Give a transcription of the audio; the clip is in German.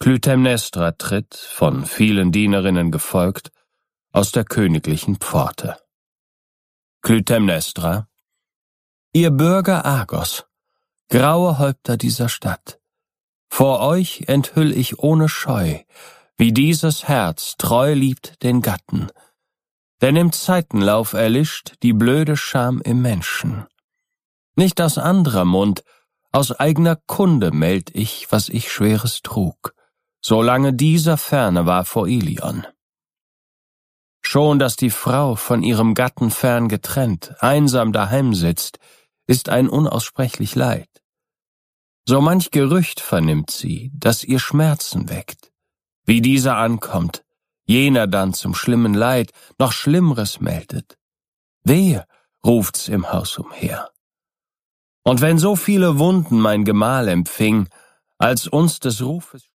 Klytämnestra tritt, von vielen Dienerinnen gefolgt, aus der königlichen Pforte. Klytämnestra: Ihr Bürger Argos, graue Häupter dieser Stadt, vor euch enthüll ich ohne Scheu, wie dieses Herz treu liebt den Gatten, denn im Zeitenlauf erlischt die blöde Scham im Menschen. Nicht aus anderer Mund, aus eigener Kunde meldt ich, was ich Schweres trug, solange dieser ferne war vor Ilion. Schon, dass die Frau von ihrem Gatten fern getrennt, einsam daheim sitzt, ist ein unaussprechlich Leid. So manch Gerücht vernimmt sie, das ihr Schmerzen weckt. Wie dieser ankommt, jener dann zum schlimmen Leid noch Schlimmres meldet. Wehe, ruft's im Haus umher. Und wenn so viele Wunden mein Gemahl empfing, als uns des Rufes